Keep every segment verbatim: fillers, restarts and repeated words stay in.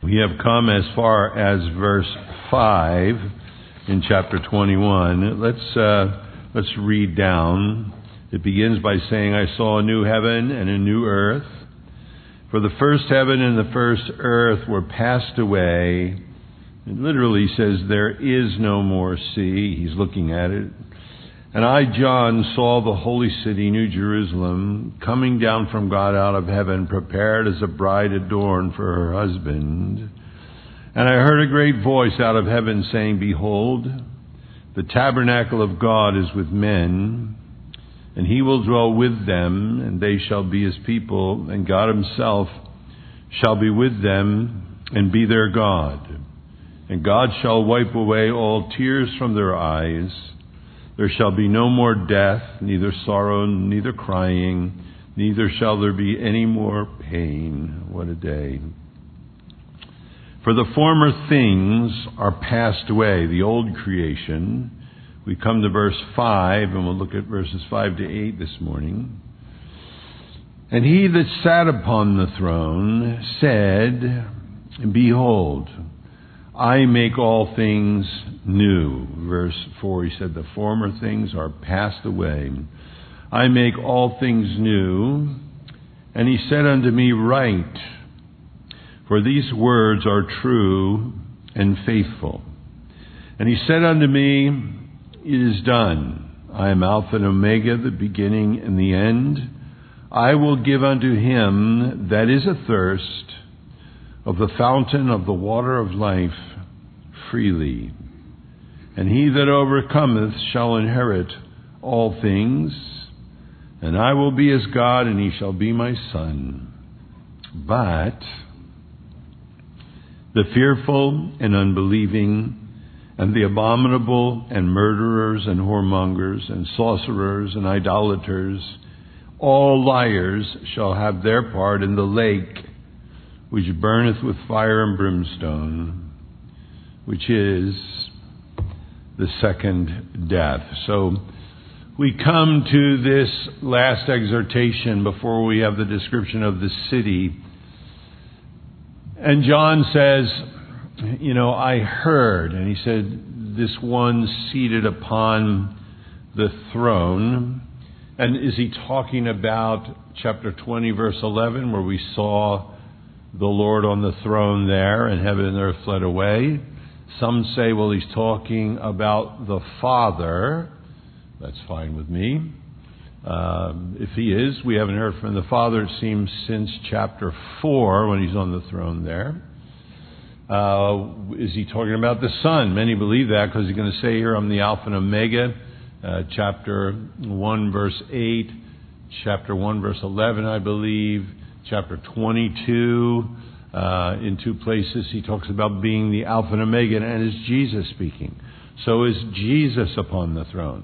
We have come as far as verse five in chapter twenty-one. Let's uh, let's read down. It begins by saying, I saw a new heaven and a new earth. For the first heaven and the first earth were passed away. It literally says there is no more sea. He's looking at it. And I, John, saw the holy city, New Jerusalem, coming down from God out of heaven, prepared as a bride adorned for her husband. And I heard a great voice out of heaven saying, Behold, the tabernacle of God is with men, and he will dwell with them, and they shall be his people, and God himself shall be with them and be their God. And God shall wipe away all tears from their eyes. There shall be no more death, neither sorrow, neither crying, neither shall there be any more pain. What a day. For the former things are passed away, the old creation. We come to verse five, and we'll look at verses five to eight this morning. And he that sat upon the throne said, Behold, I make all things new. Verse four, he said, the former things are passed away. I make all things new. And he said unto me, Write, for these words are true and faithful. And he said unto me, It is done. I am Alpha and Omega, the beginning and the end. I will give unto him that is athirst of the fountain of the water of life freely. And he that overcometh shall inherit all things, and I will be his God, and he shall be my son. But the fearful and unbelieving, and the abominable, and murderers, and whoremongers, and sorcerers, and idolaters, all liars shall have their part in the lake, which burneth with fire and brimstone, which is the second death. So we come to this last exhortation before we have the description of the city. And John says, you know, I heard, and he said, this one seated upon the throne. And is he talking about chapter twenty, verse eleven, where we saw the Lord on the throne there, and heaven and earth fled away? Some say, well, he's talking about the Father. That's fine with me. Um, if he is, we haven't heard from the Father, it seems, since chapter four, when he's on the throne there. Uh, is he talking about the Son? Many believe that, because he's going to say here, I'm the Alpha and Omega. Uh, chapter one, verse eight. Chapter one, verse eleven, I believe. Chapter twenty-two, uh, in two places, he talks about being the Alpha and Omega, and is Jesus speaking. So is Jesus upon the throne?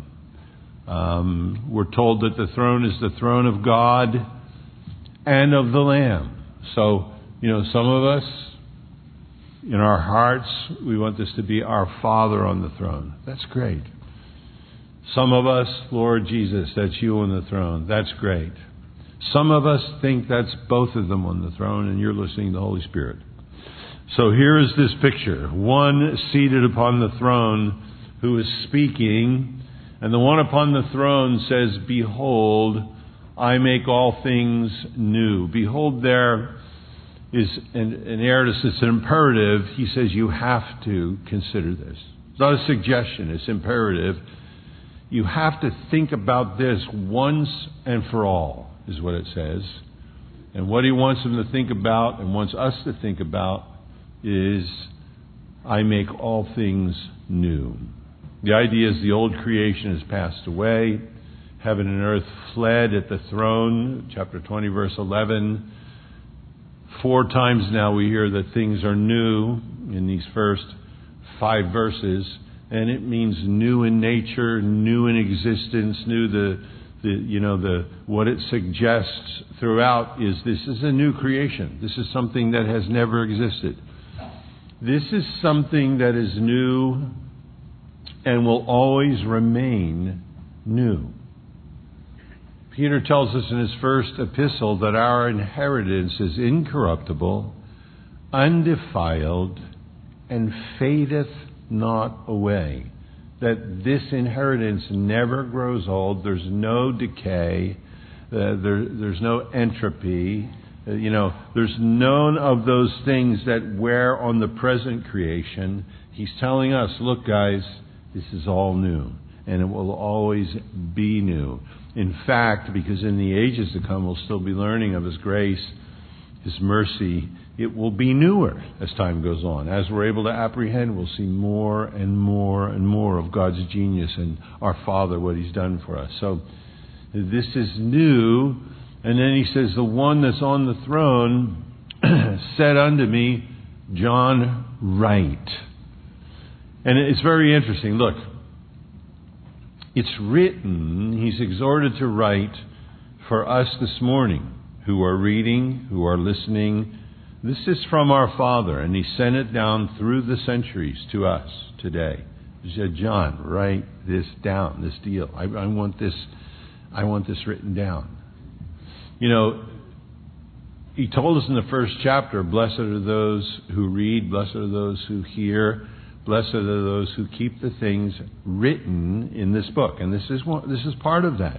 Um, we're told that the throne is the throne of God and of the Lamb. So, you know, some of us, in our hearts, we want this to be our Father on the throne. That's great. Some of us, Lord Jesus, that's you on the throne. That's great. Some of us think that's both of them on the throne, and you're listening to the Holy Spirit. So here is this picture. One seated upon the throne who is speaking, and the one upon the throne says, Behold, I make all things new. Behold, there is an, an aorist, it's an imperative. He says you have to consider this. It's not a suggestion, it's imperative. You have to think about this once and for all, is what it says. And what he wants them to think about and wants us to think about is, I make all things new. The idea is the old creation has passed away. Heaven and earth fled at the throne. Chapter twenty, verse eleven. Four times now we hear that things are new in these first five verses. And it means new in nature, new in existence, new the, the you know, the what it suggests throughout is this is a new creation. This is something that has never existed. This is something that is new and will always remain new. Peter tells us in his first epistle that our inheritance is incorruptible, undefiled, and fadeth not away. That this inheritance never grows old. There's no decay. Uh, there, there's no entropy. Uh, you know, there's none of those things that wear on the present creation. He's telling us, look, guys, this is all new, and it will always be new. In fact, because in the ages to come we'll still be learning of His grace, His mercy, it will be newer as time goes on. As we're able to apprehend, we'll see more and more and more of God's genius and our Father, what He's done for us. So this is new. And then He says, the one that's on the throne said unto me, John, write. And it's very interesting. Look, it's written, He's exhorted to write for us this morning who are reading, who are listening. This is from our Father, and He sent it down through the centuries to us today. He said, John, write this down, this deal. I, I want this, I want this written down. You know, He told us in the first chapter, blessed are those who read, blessed are those who hear, blessed are those who keep the things written in this book. And this is one, this is part of that.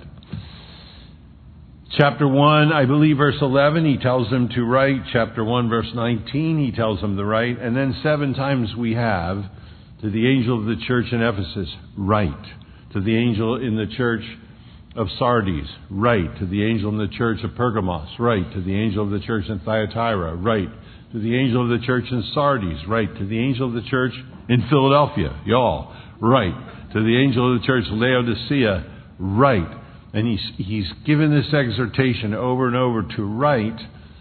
Chapter one, I believe, verse eleven, He tells them to write. Chapter one, verse nineteen, He tells them to write. And then seven times we have, to the angel of the church in Ephesus, write. To the angel in the church of Sardis, write. To the angel in the church of Pergamos, write. To the angel of the church in Thyatira, write. To the angel of the church in Sardis, write. To the angel of the church in Philadelphia, y'all, write. To the angel of the church in Laodicea, write. And he's, he's given this exhortation over and over to write.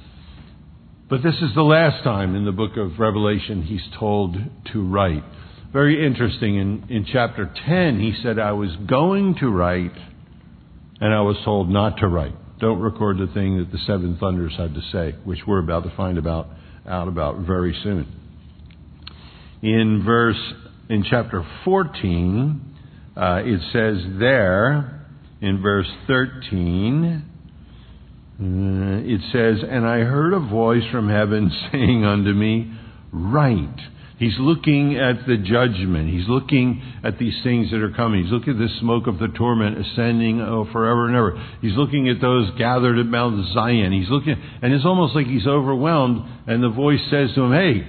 But this is the last time in the book of Revelation He's told to write. Very interesting. In, in chapter ten, He said, I was going to write, and I was told not to write. Don't record the thing that the seven thunders had to say, which we're about to find about out about very soon. In verse, in chapter fourteen, uh, it says there, in verse thirteen, uh, it says, and I heard a voice from heaven saying unto me, write. He's looking at the judgment. He's looking at these things that are coming. He's looking at the smoke of the torment ascending oh, forever and ever. He's looking at those gathered at Mount Zion. He's looking, and it's almost like he's overwhelmed, and the voice says to him, hey,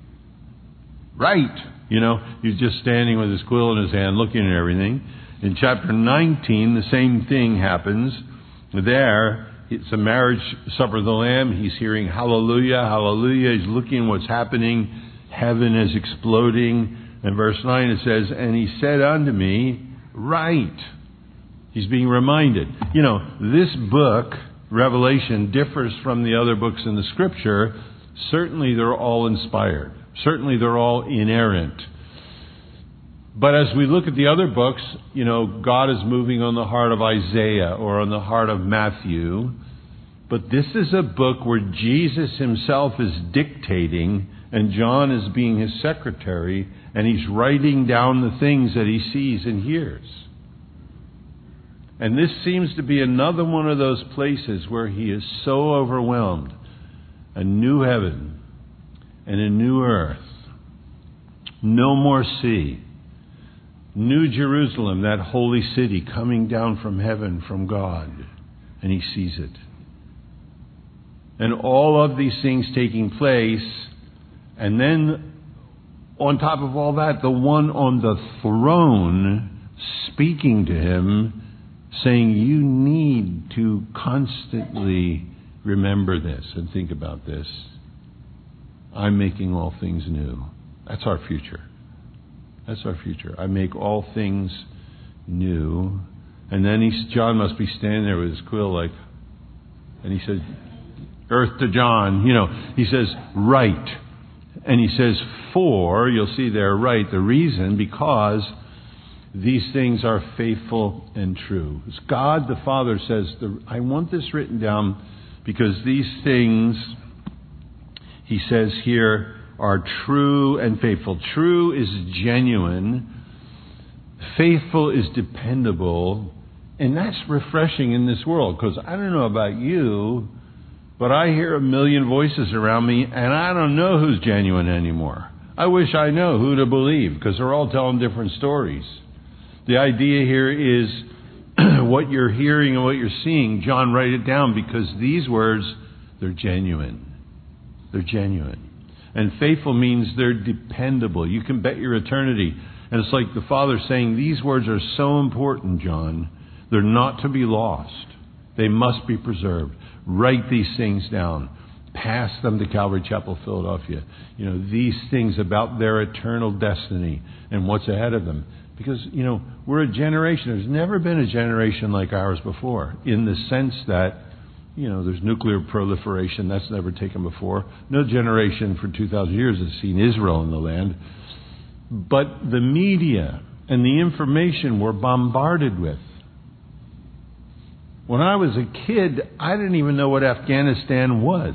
write. You know, he's just standing with his quill in his hand looking at everything. In chapter nineteen, the same thing happens. There, it's a marriage supper of the Lamb. He's hearing hallelujah, hallelujah. He's looking at what's happening. Heaven is exploding. In verse nine it says, and He said unto me, write. He's being reminded. You know, this book, Revelation, differs from the other books in the Scripture. Certainly they're all inspired. Certainly they're all inerrant. But as we look at the other books, you know, God is moving on the heart of Isaiah or on the heart of Matthew. But this is a book where Jesus Himself is dictating, and John is being His secretary, and he's writing down the things that he sees and hears. And this seems to be another one of those places where he is so overwhelmed. A new heaven and a new earth. No more sea. New Jerusalem, that holy city coming down from heaven from God. And he sees it. And all of these things taking place. And then on top of all that, the one on the throne speaking to him, saying, you need to constantly remember this and think about this. I'm making all things new. That's our future. That's our future. I make all things new. And then he's, John must be standing there with his quill like, and he says, earth to John, you know, he says, write. And he says, for, you'll see there, right, the reason, because these things are faithful and true. As God the Father says, I want this written down because these things, he says here, are true and faithful. True is genuine. Faithful is dependable. And that's refreshing in this world, because I don't know about you, But I hear a million voices around me, and I don't know who's genuine anymore. I wish I know who to believe, because they're all telling different stories. The idea here is what you're hearing and what you're seeing. John, write it down, because these words, they're genuine. They're genuine. And faithful means they're dependable. You can bet your eternity. And it's like the Father saying, these words are so important, John. They're not to be lost. They must be preserved. Write these things down. Pass them to Calvary Chapel, Philadelphia. You know, these things about their eternal destiny and what's ahead of them. Because, you know, we're a generation. There's never been a generation like ours before, in the sense that, you know, there's nuclear proliferation. That's never taken before. No generation for two thousand years has seen Israel in the land. But the media and the information we're bombarded with. When I was a kid, I didn't even know what Afghanistan was.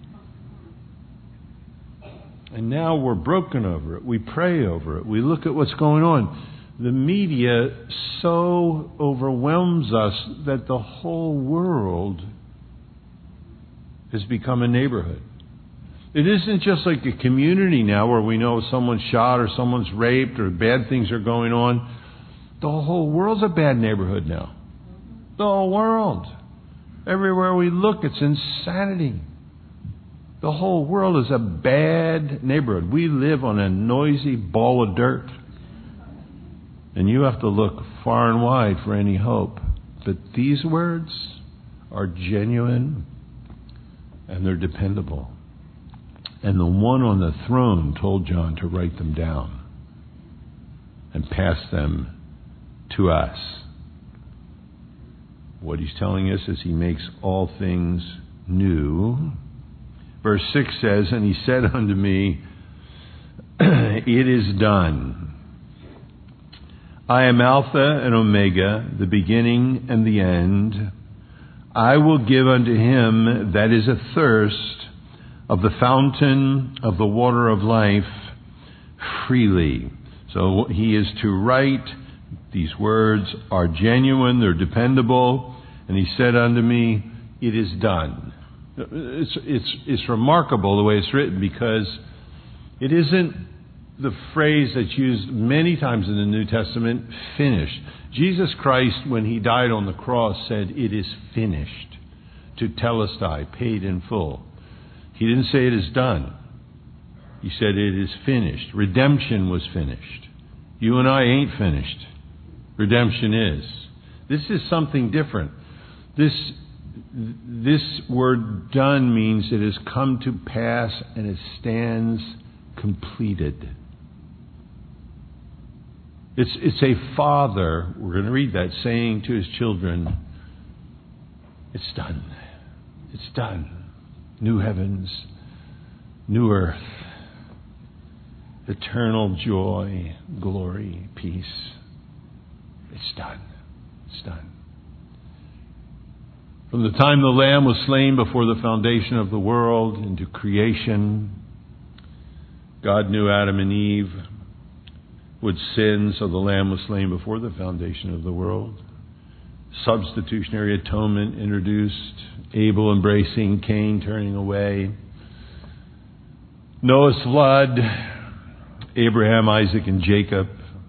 And now we're broken over it. We pray over it. We look at what's going on. The media so overwhelms us that the whole world has become a neighborhood. It isn't just like a community now where we know someone's shot or someone's raped or bad things are going on. The whole world's a bad neighborhood now. The whole world. Everywhere we look, it's insanity. The whole world is a bad neighborhood. We live on a noisy ball of dirt. And you have to look far and wide for any hope. But these words are genuine and they're dependable. And the one on the throne told John to write them down and pass them to us. What he's telling us is he makes all things new. Verse six says, and he said unto me, it is done. I am Alpha and Omega, the beginning and the end. I will give unto him that is athirst of the fountain of the water of life freely. So he is to write. These words are genuine, they're dependable. And he said unto me, it is done. It's, it's, it's remarkable the way it's written, because it isn't the phrase that's used many times in the New Testament, finished. Jesus Christ, when he died on the cross, said, it is finished. To telestai, paid in full. He didn't say it is done. He said it is finished. Redemption was finished. You and I ain't finished. Redemption is. This is something different. This, this word done means it has come to pass and it stands completed. It's, it's a father, we're going to read that, saying to his children, it's done. It's done. New heavens, new earth, eternal joy, glory, peace. It's done. It's done. From the time the Lamb was slain before the foundation of the world into creation, God knew Adam and Eve would sin, so the Lamb was slain before the foundation of the world. Substitutionary atonement introduced, Abel embracing, Cain turning away. Noah's flood, Abraham, Isaac, and Jacob.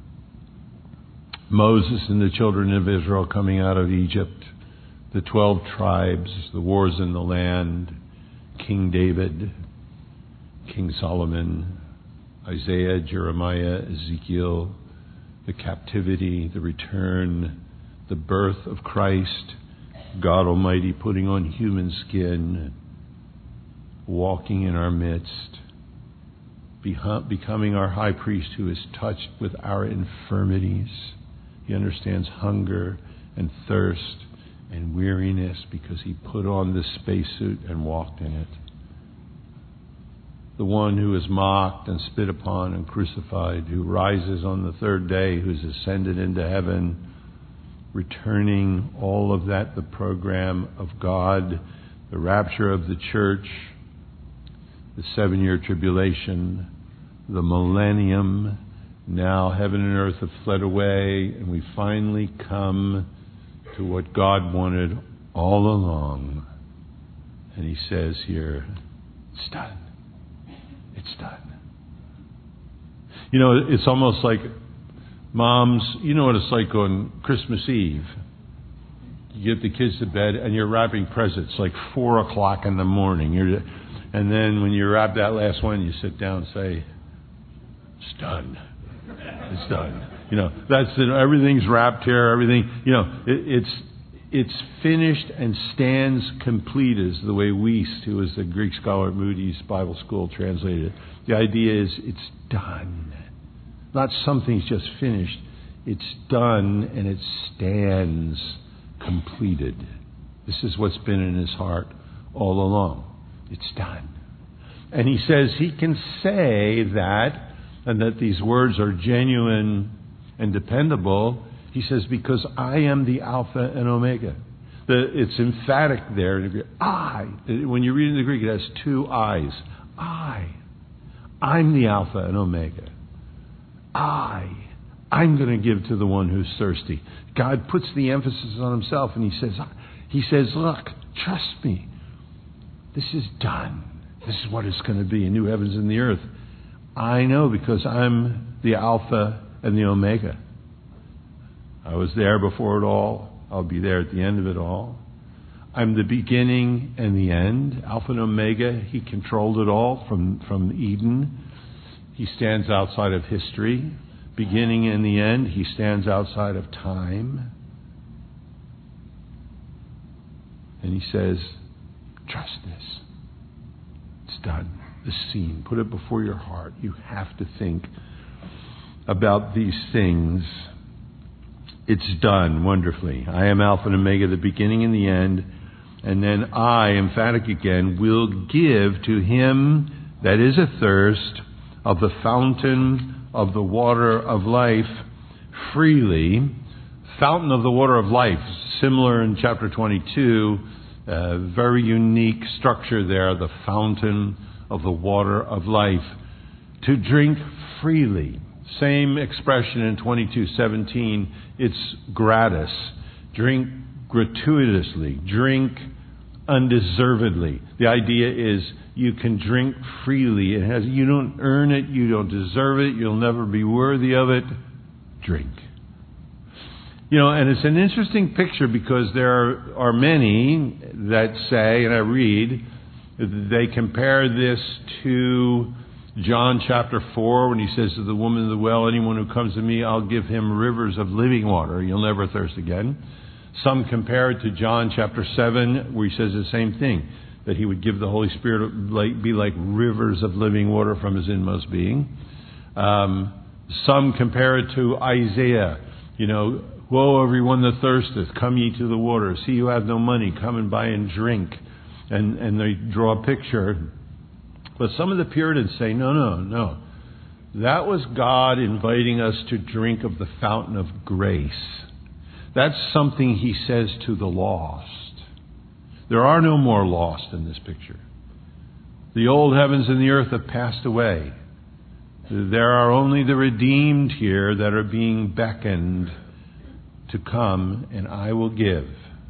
Moses and the children of Israel coming out of Egypt. The twelve tribes, the wars in the land, King David, King Solomon, Isaiah, Jeremiah, Ezekiel, the captivity, the return, the birth of Christ, God Almighty putting on human skin, walking in our midst, becoming our high priest who is touched with our infirmities. He understands hunger and thirst and weariness because he put on the spacesuit and walked in it. The one who is mocked and spit upon and crucified, who rises on the third day, who's ascended into heaven, returning, all of that, the program of God, the rapture of the church, the seven-year tribulation, the millennium. Now heaven and earth have fled away, and we finally come to what God wanted all along. And he says here, it's done. It's done. You know, it's almost like moms, you know what it's like on Christmas Eve. You get the kids to bed and you're wrapping presents like four o'clock in the morning. You're, and then when you wrap that last one, you sit down and say, it's done. It's done. You know, that's it. Everything's wrapped here. Everything, you know, it, it's it's finished and stands complete, is the way Wiest, who is the Greek scholar at Moody's Bible School, translated it. The idea is it's done. Not something's just finished. It's done and it stands completed. This is what's been in his heart all along. It's done. And he says he can say that, and that these words are genuine and dependable. He says, because I am the Alpha and Omega. The, it's emphatic there. I. When you read in the Greek, it has two I's. I. I'm the Alpha and Omega. I. I'm going to give to the one who's thirsty. God puts the emphasis on himself, and he says, he says, look, trust me. This is done. This is what it's going to be, a new heavens and the earth. I know because I'm the Alpha and the Omega. I was there before it all. I'll be there at the end of it all. I'm the beginning and the end. Alpha and Omega. He controlled it all from, from Eden. He stands outside of history. Beginning and the end. He stands outside of time. And he says, trust this. It's done. The scene. Put it before your heart. You have to think about these things. It's done wonderfully. I am Alpha and Omega, the beginning and the end. And then I, emphatic again, will give to him that is athirst of the fountain of the water of life freely. Fountain of the water of life, similar in chapter twenty-two. Uh, very unique structure there, the fountain of the water of life. To drink freely. Same expression in twenty-two seventeen. It's gratis. Drink gratuitously. Drink undeservedly. The idea is you can drink freely. It has, you don't earn it. You don't deserve it. You'll never be worthy of it. Drink. You know, and it's an interesting picture because there are, are many that say, and I read, they compare this to John chapter four when he says to the woman of the well, anyone who comes to me, I'll give him rivers of living water. You'll never thirst again. Some compare it to John chapter seven where he says the same thing, that he would give the Holy Spirit, like, be like rivers of living water from his inmost being. Um, some compare it to Isaiah, you know, woe everyone that thirsteth, come ye to the waters. He who hath no money, come and buy and drink. And, and they draw a picture. But some of the Puritans say, no, no, no. That was God inviting us to drink of the fountain of grace. That's something he says to the lost. There are no more lost in this picture. The old heavens and the earth have passed away. There are only the redeemed here that are being beckoned to come, and I will give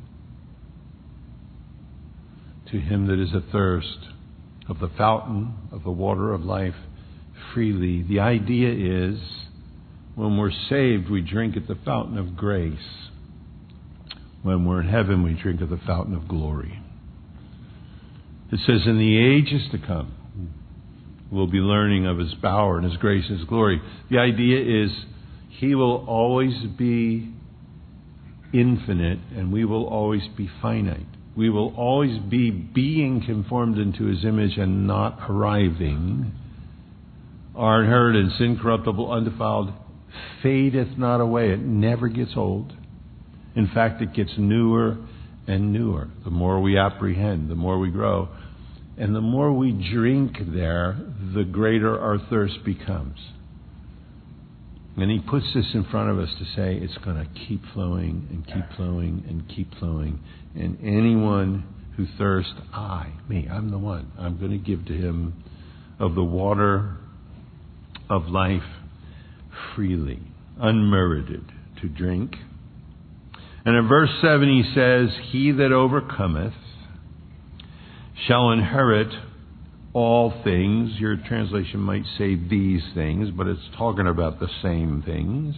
to him that is athirst of the fountain of the water of life freely. The idea is, when we're saved, we drink at the fountain of grace. When we're in heaven, we drink of the fountain of glory. It says, in the ages to come, we'll be learning of his power and his grace and his glory. The idea is, he will always be infinite, and we will always be finite. We will always be being conformed into his image and not arriving. Our inheritance, incorruptible, undefiled, fadeth not away. It never gets old. In fact, it gets newer and newer. The more we apprehend, the more we grow. And the more we drink there, the greater our thirst becomes. And he puts this in front of us to say it's going to keep flowing and keep flowing and keep flowing. And anyone who thirsts, I, me, I'm the one. I'm going to give to him of the water of life freely, unmerited, to drink. And in verse seven he says, he that overcometh shall inherit all things. Your translation might say these things, but it's talking about the same things.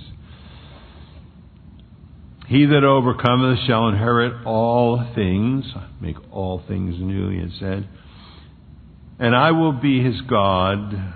He that overcometh shall inherit all things. Make all things new, he had said. And I will be his God.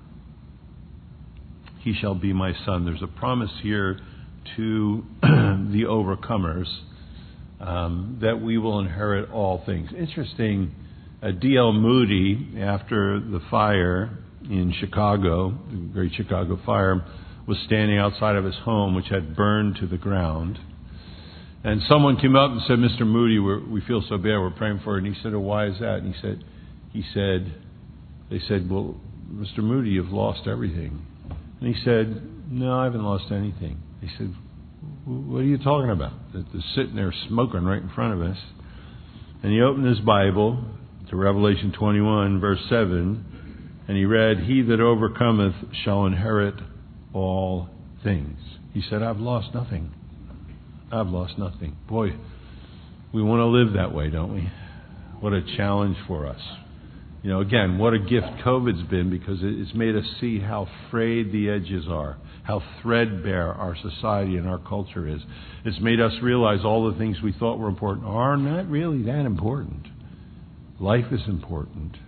He shall be my son. There's a promise here to the overcomers um, that we will inherit all things. Interesting, uh, D L Moody, after the fire in Chicago, the Great Chicago Fire, was standing outside of his home, which had burned to the ground. And someone came up and said, Mister Moody, we're, we feel so bad, we're praying for it. And he said, oh, why is that? And he said, he said, they said, well, Mister Moody, you've lost everything. And he said, no, I haven't lost anything. He said, what are you talking about? That they're sitting there smoking right in front of us. And he opened his Bible to Revelation twenty-one, verse seven, and he read, he that overcometh shall inherit all things. He said, I've lost nothing. I've lost nothing. Boy, we want to live that way, don't we? What a challenge for us. You know, again, what a gift COVID's been, because it's made us see how frayed the edges are, how threadbare our society and our culture is. It's made us realize all the things we thought were important are not really that important. Life is important.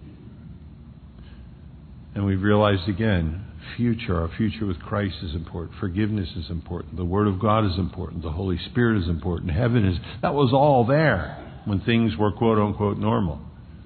And we've realized again, future, our future with Christ is important. Forgiveness is important. The Word of God is important. The Holy Spirit is important. Heaven is, that was all there when things were quote unquote normal.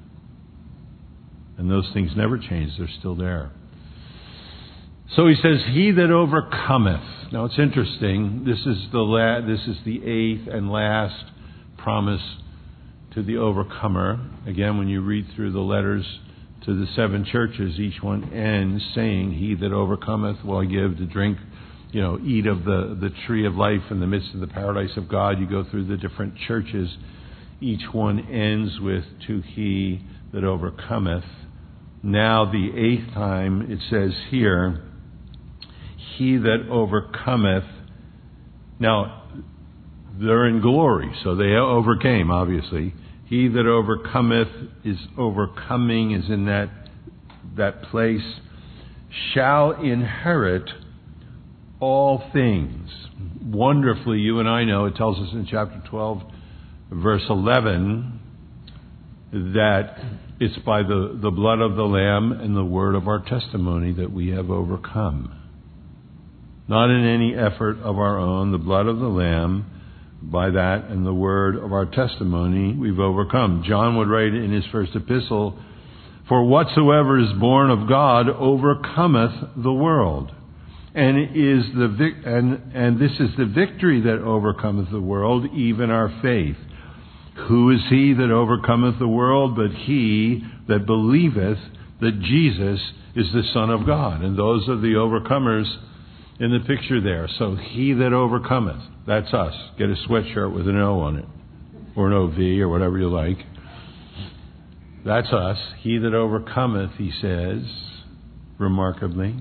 And those things never change. They're still there. So he says, he that overcometh. Now it's interesting. This is the la- this is the eighth and last promise to the overcomer. Again, when you read through the letters to the seven churches, each one ends saying, he that overcometh will I give to drink, you know, eat of the, the tree of life in the midst of the paradise of God. You go through the different churches. Each one ends with, to he that overcometh. Now the eighth time it says here, he that overcometh. Now, they're in glory, so they overcame, obviously. He that overcometh is overcoming, is in that, that place, shall inherit all things. Wonderfully, you and I know, it tells us in chapter twelve, verse eleven, that it's by the, the blood of the Lamb and the word of our testimony that we have overcome. Not in any effort of our own, the blood of the Lamb, by that and the word of our testimony we've overcome. John would write in his first epistle, for whatsoever is born of God overcometh the world. And is the vic- and, and this is the victory that overcometh the world, even our faith. Who is he that overcometh the world but he that believeth that Jesus is the Son of God? And those are the overcomers in the picture there. So he that overcometh, that's us. Get a sweatshirt with an O on it, or an O V, or whatever you like. That's us. He that overcometh, he says, remarkably,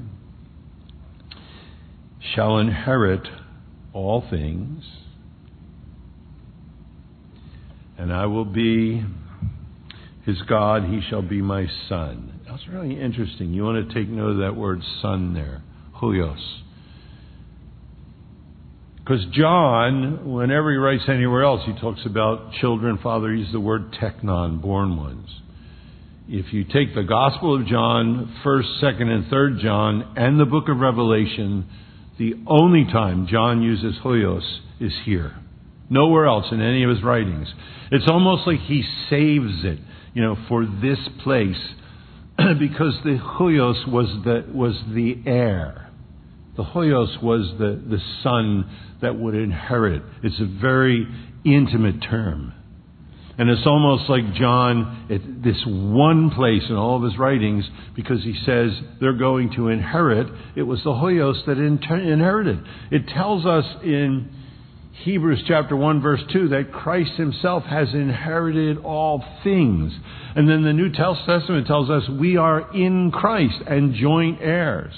shall inherit all things, and I will be his God, he shall be my son. That's really interesting. You want to take note of that word son there, huios. Because John, whenever he writes anywhere else, he talks about children. Father, he uses the word teknon, born ones. If you take the Gospel of John, first, second, and third John, and the book of Revelation, the only time John uses huios is here. Nowhere else in any of his writings. It's almost like he saves it, you know, for this place, because the huios was the was the heir. The huios was the, the son that would inherit. It's a very intimate term. And it's almost like John, at this one place in all of his writings, because he says they're going to inherit, it was the huios that inter- inherited. It tells us in Hebrews chapter one, verse two, that Christ himself has inherited all things. And then the New Testament tells us we are in Christ and joint heirs.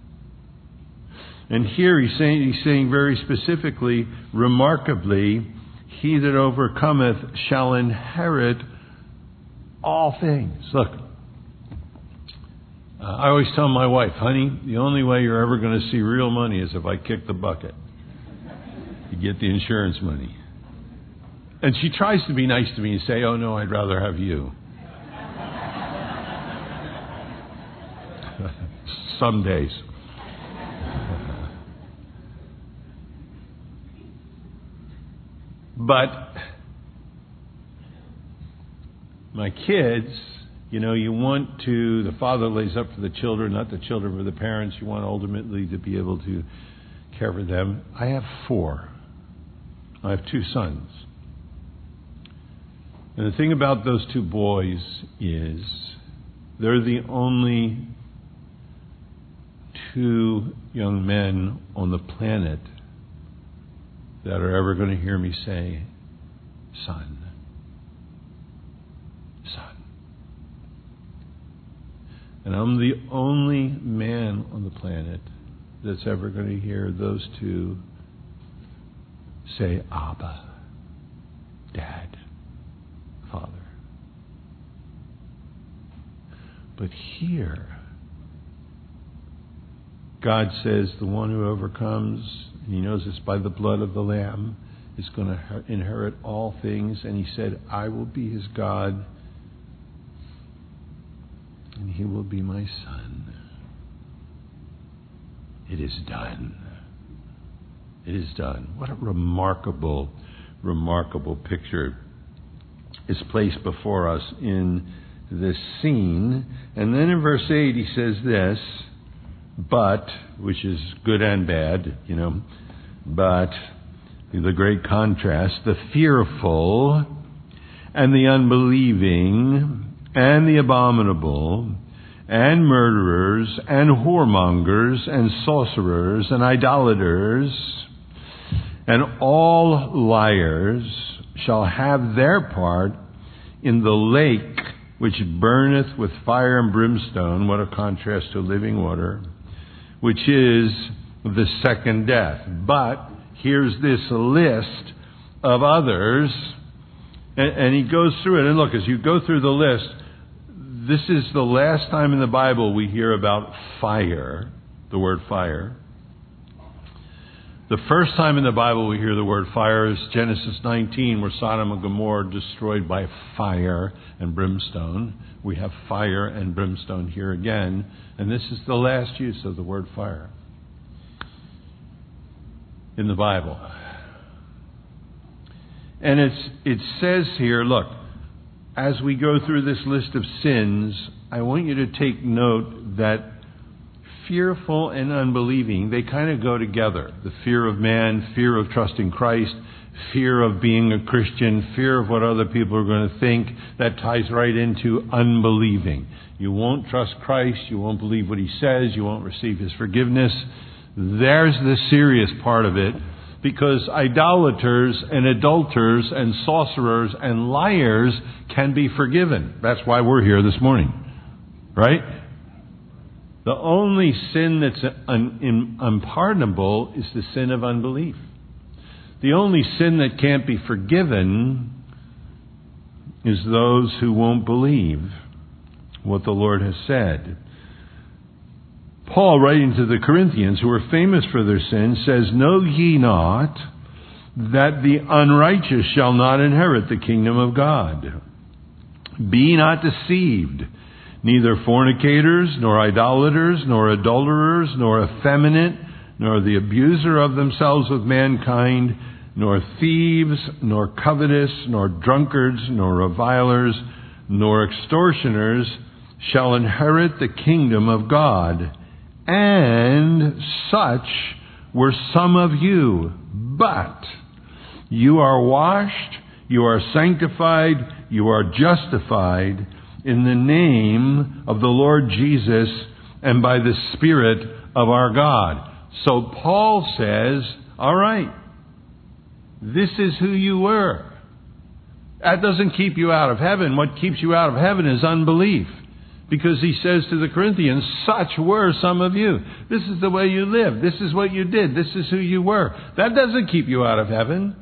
And here he's saying, he's saying very specifically, remarkably, he that overcometh shall inherit all things. Look, uh, I always tell my wife, honey, the only way you're ever going to see real money is if I kick the bucket. You get the insurance money. And she tries to be nice to me and say, oh no, I'd rather have you. Some days. But my kids, you know, you want to, the father lays up for the children, not the children for the parents. You want ultimately to be able to care for them. I have four. I have two sons. And the thing about those two boys is they're the only two young men on the planet that are ever going to hear me say, son, son. And I'm the only man on the planet that's ever going to hear those two say, Abba, Dad, Father. But here, God says the one who overcomes, and he knows it's by the blood of the Lamb, is going to inherit all things. And he said, I will be his God, and he will be my son. It is done. It is done. What a remarkable, remarkable picture is placed before us in this scene. And then in verse eight he says this, but, which is good and bad, you know, but the great contrast, the fearful and the unbelieving and the abominable and murderers and whoremongers and sorcerers and idolaters and all liars shall have their part in the lake which burneth with fire and brimstone. What a contrast to living water, which is the second death. But here's this list of others, and, and he goes through it. And look, as you go through the list, this is the last time in the Bible we hear about fire, the word fire. The first time in the Bible we hear the word fire is Genesis nineteen, where Sodom and Gomorrah are destroyed by fire and brimstone. We have fire and brimstone here again, and this is the last use of the word fire in the Bible. And it's it says here, look, as we go through this list of sins, I want you to take note that fearful and unbelieving, they kind of go together. The fear of man, fear of trusting Christ, fear of being a Christian, fear of what other people are going to think, that ties right into unbelieving. You won't trust Christ, you won't believe what he says, you won't receive his forgiveness. There's the serious part of it, because idolaters and adulterers and sorcerers and liars can be forgiven. That's why we're here this morning, right? The only sin that's un- unpardonable is the sin of unbelief. The only sin that can't be forgiven is those who won't believe what the Lord has said. Paul, writing to the Corinthians, who are famous for their sins, says, know ye not that the unrighteous shall not inherit the kingdom of God? Be not deceived. Neither fornicators, nor idolaters, nor adulterers, nor effeminate, nor the abuser of themselves with mankind, nor thieves, nor covetous, nor drunkards, nor revilers, nor extortioners shall inherit the kingdom of God. And such were some of you. But you are washed, you are sanctified, you are justified in the name of the Lord Jesus and by the Spirit of our God. So Paul says, all right, this is who you were. That doesn't keep you out of heaven. What keeps you out of heaven is unbelief. Because he says to the Corinthians, such were some of you. This is the way you lived. This is what you did. This is who you were. That doesn't keep you out of heaven.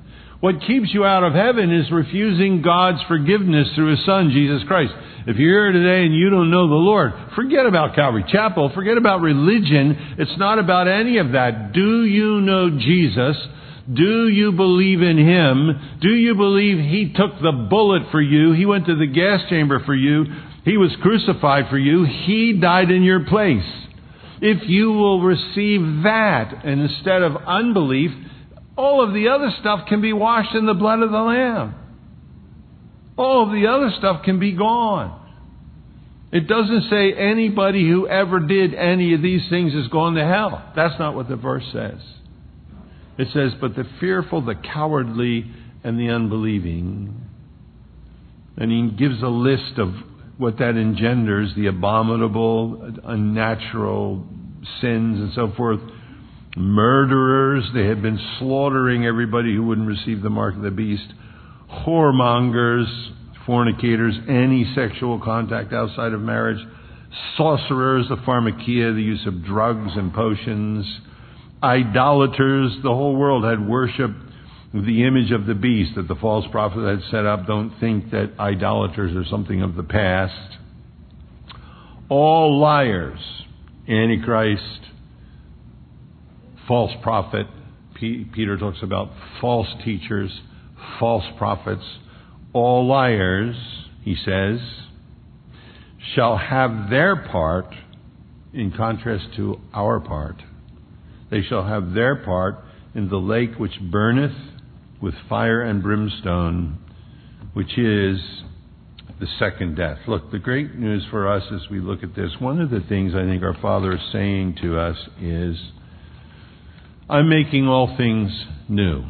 What keeps you out of heaven is refusing God's forgiveness through His Son, Jesus Christ. If you're here today and you don't know the Lord, forget about Calvary Chapel. Forget about religion. It's not about any of that. Do you know Jesus? Do you believe in Him? Do you believe He took the bullet for you? He went to the gas chamber for you. He was crucified for you. He died in your place. If you will receive that, and instead of unbelief, all of the other stuff can be washed in the blood of the Lamb. All of the other stuff can be gone. It doesn't say anybody who ever did any of these things is going to hell. That's not what the verse says. It says, but the fearful, the cowardly, and the unbelieving. And he gives a list of what that engenders, the abominable, unnatural sins and so forth. Murderers, they had been slaughtering everybody who wouldn't receive the mark of the beast. Whoremongers, fornicators, any sexual contact outside of marriage. Sorcerers, the pharmakia, the use of drugs and potions. Idolaters, the whole world had worshipped the image of the beast that the false prophet had set up. Don't think that idolaters are something of the past. All liars, Antichrist, false prophet. P- Peter talks about false teachers, false prophets. All liars, he says, shall have their part, in contrast to our part. They shall have their part in the lake which burneth with fire and brimstone, which is the second death. Look, the great news for us as we look at this, one of the things I think our Father is saying to us is, I'm making all things new.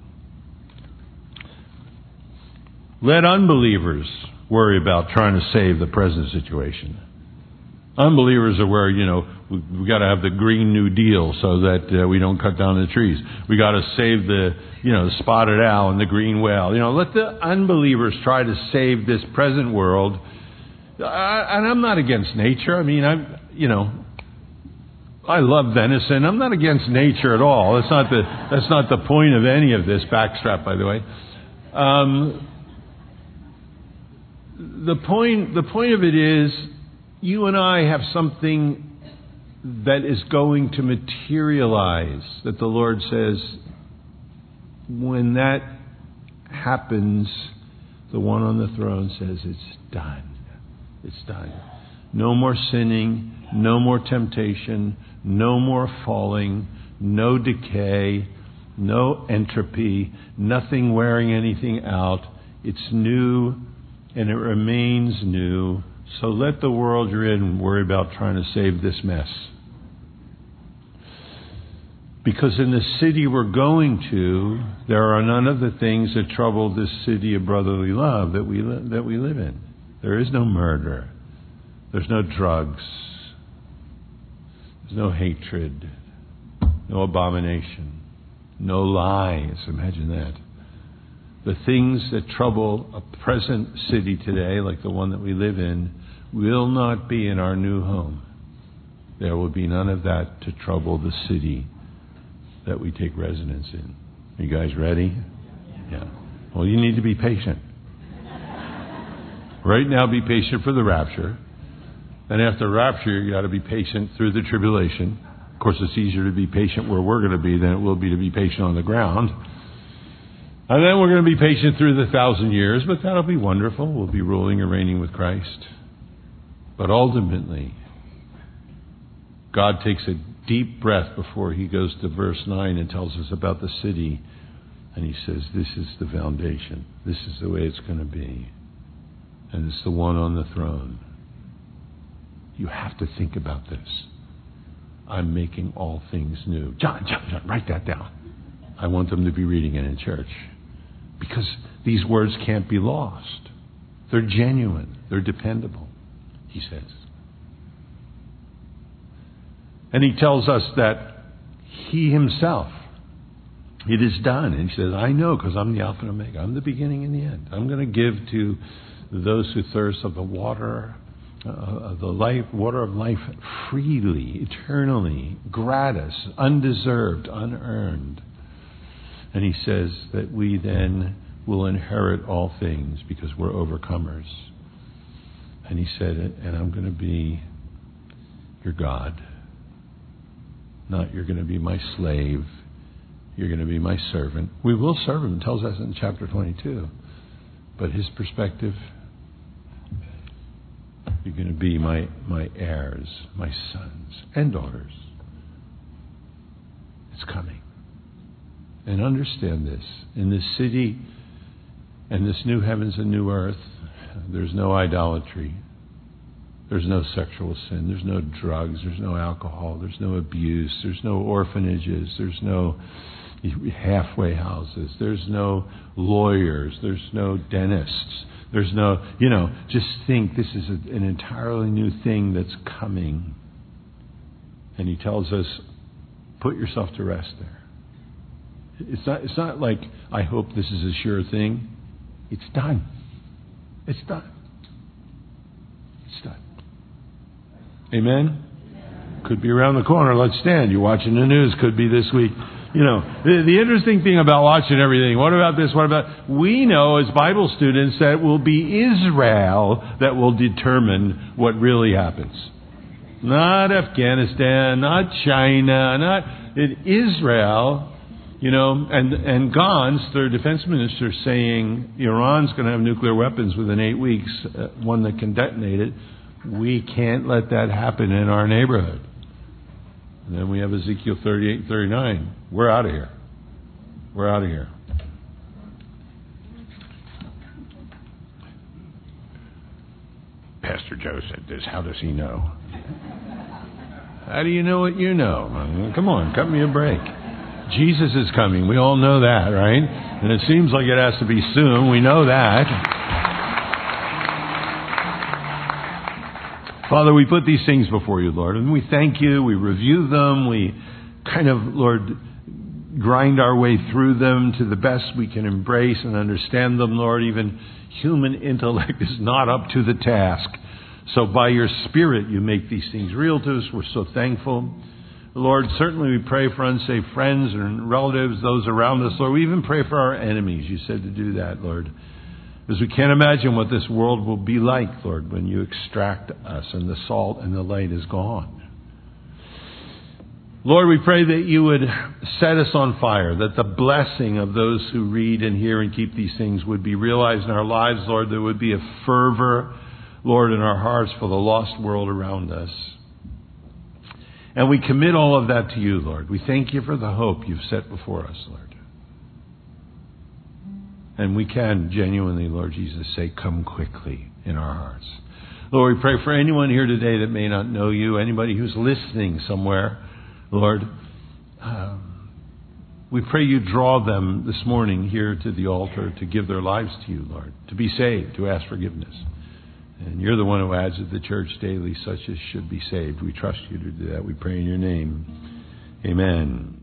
Let unbelievers worry about trying to save the present situation. Unbelievers are where, you know, we, we got to have the Green New Deal so that uh, we don't cut down the trees. We got to save the, you know, the spotted owl and the green whale. You know, let the unbelievers try to save this present world. I, and I'm not against nature. I mean, I'm, you know, I love venison. I'm not against nature at all. That's not the that's not the point of any of this. Backstrap, by the way. Um, the point the point of it is, you and I have something that is going to materialize. That the Lord says, when that happens, the one on the throne says, "It's done. It's done. No more sinning. No more temptation." No more falling, no decay, no entropy, nothing wearing anything out. It's new and it remains new. So let the world you're in worry about trying to save this mess. Because in the city we're going to, there are none of the things that trouble this city of brotherly love that we li- that we live in. There is no murder. There's no drugs. No hatred, no abomination, no lies. Imagine that. The things that trouble a present city today, like the one that we live in, will not be in our new home. There will be none of that to trouble the city that we take residence in. Are you guys ready? Yeah. Well, you need to be patient. Right now, be patient for the rapture. And after rapture, you got to be patient through the tribulation. Of course, it's easier to be patient where we're going to be than it will be to be patient on the ground. And then we're going to be patient through the thousand years, but that'll be wonderful. We'll be ruling and reigning with Christ. But ultimately, God takes a deep breath before He goes to verse nine and tells us about the city. And He says, this is the foundation. This is the way it's going to be. And it's the one on the throne. You have to think about this. I'm making all things new. John, John, John, write that down. I want them to be reading it in church. Because these words can't be lost. They're genuine. They're dependable, He says. And He tells us that He Himself, it is done. And He says, I know, because I'm the Alpha and Omega. I'm the beginning and the end. I'm going to give to those who thirst of the water Uh, the life, water of life freely, eternally, gratis, undeserved, unearned. And he says that we then will inherit all things because we're overcomers. And he said, and I'm going to be your God. Not you're going to be my slave. You're going to be my servant. We will serve him. It tells us in chapter twenty-two. But his perspective, you're going to be my, my heirs, my sons and daughters. It's coming. And understand this. In this city and this new heavens and new earth, there's no idolatry. There's no sexual sin. There's no drugs. There's no alcohol. There's no abuse. There's no orphanages. There's no halfway houses. There's no lawyers. There's no dentists. There's no, you know, just think this is a, an entirely new thing that's coming. And he tells us, put yourself to rest there. It's not, it's not like, I hope this is a sure thing. It's done. It's done. It's done. Amen? Could be around the corner. Let's stand. You're watching the news. Could be this week. You know, the, the interesting thing about watching everything, what about this, what about... We know as Bible students that it will be Israel that will determine what really happens. Not Afghanistan, not China, not... It, Israel... You know, and and Gantz, their defense minister, saying Iran's going to have nuclear weapons within eight weeks, uh, one that can detonate it. We can't let that happen in our neighborhood. And then we have Ezekiel thirty-eight, thirty-nine. We're out of here. We're out of here. Pastor Joe said this. How does he know? How do you know what you know? I mean, come on, cut me a break. Jesus is coming. We all know that, right? And it seems like it has to be soon. We know that. Father, we put these things before you, Lord, and we thank you. We review them. We kind of, Lord, grind our way through them to the best we can embrace and understand them, Lord. Even human intellect is not up to the task. So by your Spirit, you make these things real to us. We're so thankful. Lord, certainly we pray for unsafe friends and relatives, those around us. Lord, we even pray for our enemies. You said to do that, Lord. Because we can't imagine what this world will be like, Lord, when you extract us and the salt and the light is gone. Lord, we pray that you would set us on fire, that the blessing of those who read and hear and keep these things would be realized in our lives, Lord. There would be a fervor, Lord, in our hearts for the lost world around us. And we commit all of that to you, Lord. We thank you for the hope you've set before us, Lord. And we can genuinely, Lord Jesus, say, come quickly in our hearts. Lord, we pray for anyone here today that may not know you, anybody who's listening somewhere, Lord. Um, we pray you draw them this morning here to the altar to give their lives to you, Lord, to be saved, to ask forgiveness. And you're the one who adds to the church daily such as should be saved. We trust you to do that. We pray in your name. Amen.